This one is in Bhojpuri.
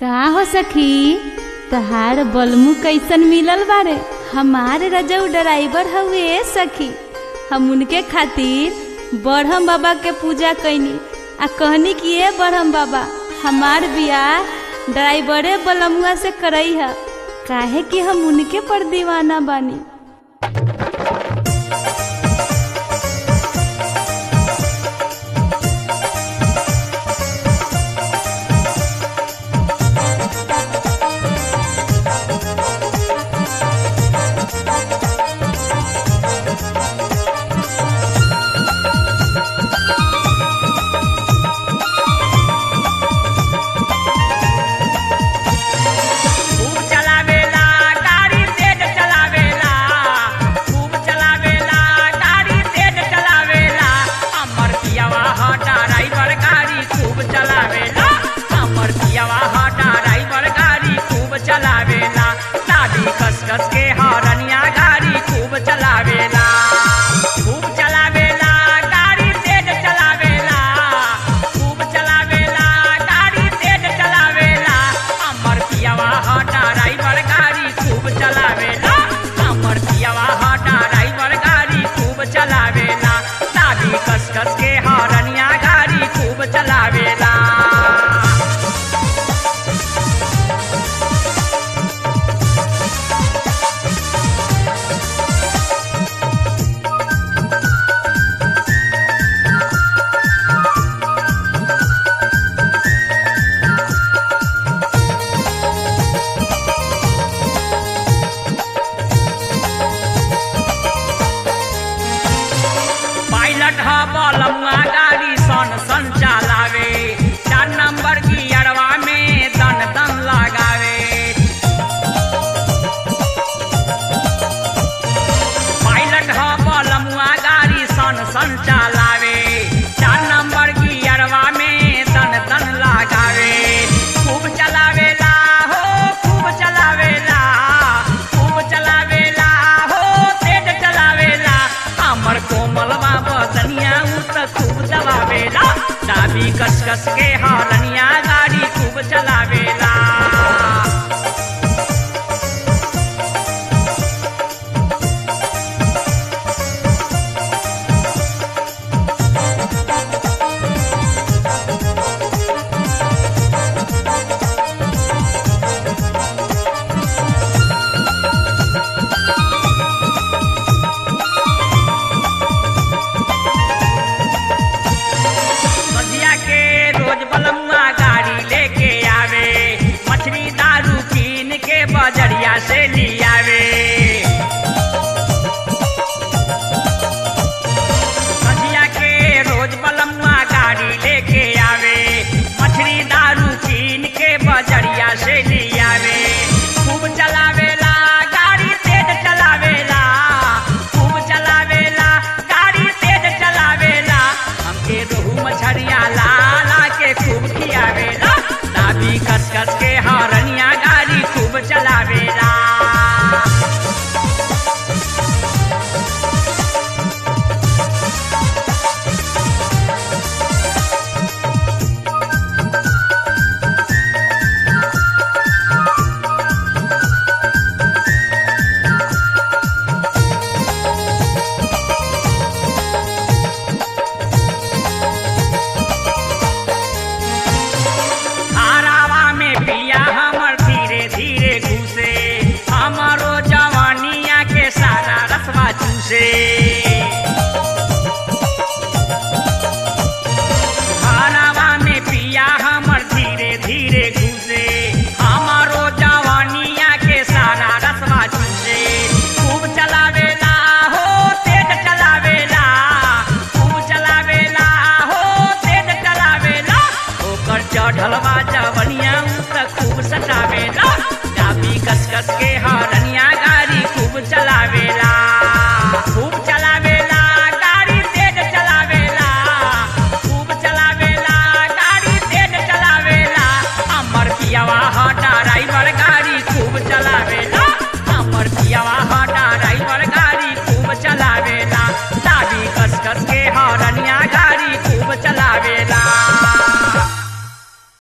का हो सखी तहार बलमू कैसन मिलल बारे। हमारे रजऊ ड्राइवर हवे सखी। हम उनके खातिर बरहम बाबा के पूजा कैनी आ कहनी कि ये बरहम बाबा हमार बियाह ड्राइवरे बलमुआ से करई है, काहे कि हम उनके पर दीवाना बानी। कस के हरनिया गाड़ी खूब चलावेला, खूब चलावेला गाड़ी तेज चलावेला, खूब चलावेला गाड़ी तेज चलावेला। हमर पियावा ह ड्राइवर गाड़ी खूब चलावेला, हमर पियावा ह ड्राइवर गाड़ी खूब चलावेला। दादी कस के हरनिया गाड़ी खूब चलावेला। बलमुआ गाड़ी सन सन चलावे, 4 नंबर गियरवा में दन दन लगावे। पायलट ह बलमुआ गाड़ी सन सन चलावे, 4 नंबर गियरवा में दन दन लगावे। खूब चलावेला हो खूब चलावेला, खूब चलावेला हो तेज चलावेला। हमर कोमलवा बदनिया खूब चलावेला, चाबी कस के हरनिया गाड़ी खूब चलावेला। बलमुआ गाड़ी लेके आवे, मछली दारू कीन के बजरिया से लियावे। संझिया के रोज बलमुआ गाड़ी लेके आवे, मछली दारू कीन के बजरिया से लियावे। खूब चलावेला गाड़ी तेज चलावेला, खूब चलावेला गाड़ी तेज चलावेला। हमके रोहू मछरिया खूब खियावेला, दादी कस के हरनिया गाड़ी खूब चलावेला। हमारो जवानिया के सारा रसवा चूसे, खानावा में पिया हमर धीरे धीरे घुसे। हमारो जवानिया के सारा रसवा चूसे। खूब चलावेला हो तेज चलावेला, खूब चलावेला हो तेज चलावेला। ओकर चढ़लवा जवनिया खूब सटावेला, चाबी कस के हरनिया गाड़ी खूब चलावेला।